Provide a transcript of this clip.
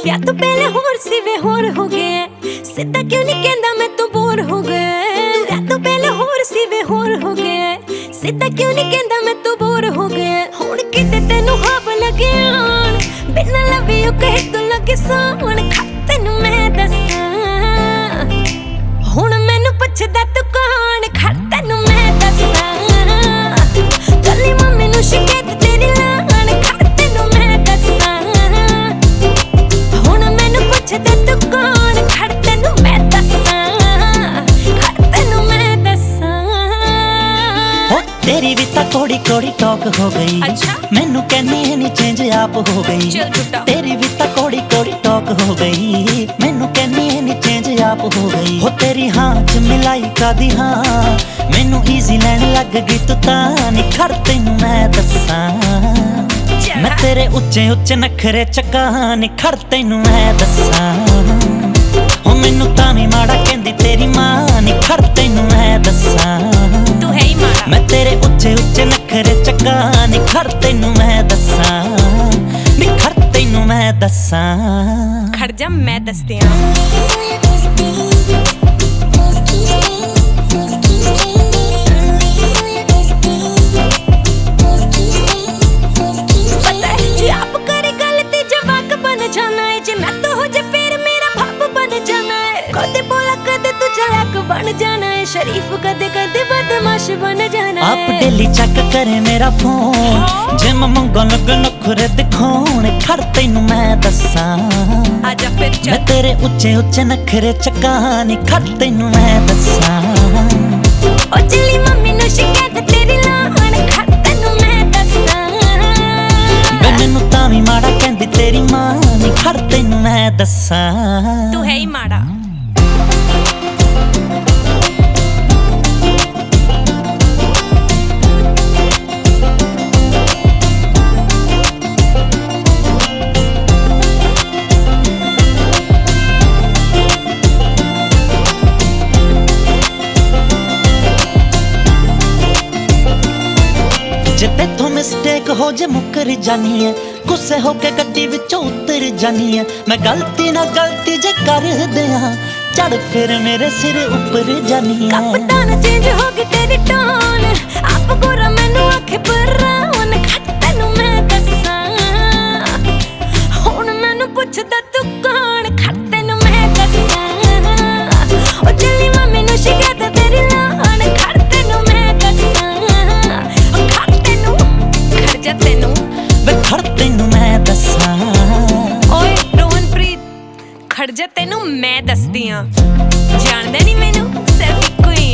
ਵਿਆਹ ਤੋਂ ਪਹਿਲੇ ਹੋਰ ਸੀ ਵੇ ਹੋਰ ਹੋ ਗਏ ਸਿੱਧਾ ਕਿਉਂ ਨਹੀਂ ਕਹਿੰਦਾ ਮੈਂ ਤੂੰ ਬੋਰ ਹੋ ਗਏ ਵਿਆਹ ਤੋਂ ਪਹਿਲੇ ਹੋਰ ਸੀ ਵੇ ਹੋਰ ਹੋ ਗਏ ਸਿੱਧਾ ਕਿਉਂ ਨਹੀਂ ਕਹਿੰਦਾ ਮੈਂ ਤੂੰ ਬੋਰ ਹੋ ਗਏ ਹੁਣ ਕਿਤੇ ਤੈਨੂੰ ਹੱਬ ਲੱਗਿਆ ਬਿਨਾਂ ਲਵ ਯੂ ਕਹੇ ਤੂੰ ਲੱਗੇ ਸਾਵਣ ਤੈਨੂੰ ਮੈਂ ਦੱਸਾਂ ਹੁਣ ਮੈਨੂੰ ਪੁੱਛਦਾ ਤੂੰ ਕੌਣ ਖੜ ਤੈਨੂੰ ਮੈਂ ਦੱਸਾਂ ਕੱਲੀ ਮੰਮੀ ਨੂੰ ਸ਼ਿਕਾਇਤ ਤੇਰੀ ਲਾਣ ਖੜ ਤੈਨੂੰ ਮੈਂ ਦੱਸਾਂ ਹੁਣ ਮੈਨੂੰ ਪੁੱਛਦਾ ਤੂੰ ਕੌਣ ਖੜ ਤੈਨੂੰ ਮੈਂ ਦੱਸਾਂ ਖੜ ਤੈਨੂੰ ਮੈਂ ਦੱਸਾਂ ਹੋ ਤੇਰੀ ਵੀ ਤਾਂ ਕੋੜੀ ਕੋੜੀ ਟਾਕ ਹੋ ਗਈ ਮੈਨੂੰ ਕਹਿੰਦੀ ਨਹੀਂ ਚੇਂਜ ਆਪ ਹੋ ਗਈ ਤੇਰੀ ਵੀ ਤਾਂ ਕੋੜੀ ਕੋੜੀ ਟਾਕ ਹੋ ਗਈ ਮੈਨੂੰ ਕਹਿੰਦੀ ਨਹੀਂ ਚੇਂਜ ਆਪ ਹੋ ਗਈ ਹੋ ਤੇਰੀ ਹਾਂ ਚ ਮਿਲਾਈ ਕਾਦੀ ਹਾਂ ਮੈਨੂੰ ਈਜ਼ੀ ਲੈਣ ਲੱਗ ਗਈ ਤੂੰ ਤਾਂ ਨੀ ਖੜ ਤੈਨੂੰ ਮੈਂ ਦੱਸਾਂ ਮੈਂ ਤੇਰੇ ਉੱਚੇ ਉੱਚੇ ਨਖਰੇ ਚੱਕਾਂ ਨੀ ਖੜ ਤੈਨੂੰ ਮੈਂ ਦੱਸਾਂ ਹੋ ਮੈਨੂੰ ਤਾਂ ਵੀ ਮਾੜਾ ਕਹਿੰਦੀ ਤੇਰੀ ਮਾਂ ਨੀ ਖੜ ਤੈਨੂੰ ਮੈਂ ਦੱਸਾਂ ਤੂੰ ਹੈ ਹੀ ਮਾੜਾ ਮੈਂ ਤੇਰੇ ਉੱਚੇ ਉੱਚੇ ਨਖਰੇ ਚੱਕਾਂ ਨੀ ਖੜ ਤੈਨੂੰ ਮੈਂ ਦੱਸਾਂ ਨੀ ਖੜ ਤੈਨੂੰ ਮੈਂ ਦੱਸਾਂ ਖੜ ਜਾ ਮੈਂ ਦੱਸਦਿਆਂ बन जाना है शरीफ कदे कदे बदमाश बन जाना है आप डेली चेक करे मेरा फोन जिम मंगो लग नखरे दिखाने खड़ तैनू मैं दस्सां आजा फिर चल मैं तेरे उच्चे उच्चे नखरे चकाने खड़ तैनू मैं दस्सां ओ चली मम्मी नु शिकायत तेरी लाण खड़ तैनू मैं दस्सां वे मैनू तां वी माड़ा कहंदी तेरी मां नी खड़ तैनू मैं दस्सां तू है ही माड़ा जे तेथों मिस्टेक हो जे मुकर जानी है गुस्से होके गड्डी विचों उतर जानी है मैं गलती ना गलती जे कर दियां चढ़ फिर मेरे सिर ऊपर जानी है कप्तान चेंज हो गई तेरी टोन आप गोरा मैनू आखे बरावन खट तैनू मैं दस्सां हुण मैनू पुछदा तू कौन खट तैनू मैं दस्सां ओ चली मम्मी नू शिकायत तेरी लाण खट तैनू मैं दस्सां ਤੈਨੂੰ ਵੇ ਖੜ ਤੈਨੂੰ ਮੈਂ ਦੱਸਾਂ ਓਏ ਰੋਹਨਪ੍ਰੀਤ ਖੜ ਜਾ ਤੈਨੂੰ ਮੈਂ ਦੱਸਦੀ ਆਂ ਜਾਣਦਾ ਨਹੀਂ ਮੈਨੂੰ ਸਿਰਫ ਇੱਕੋ ਹੀ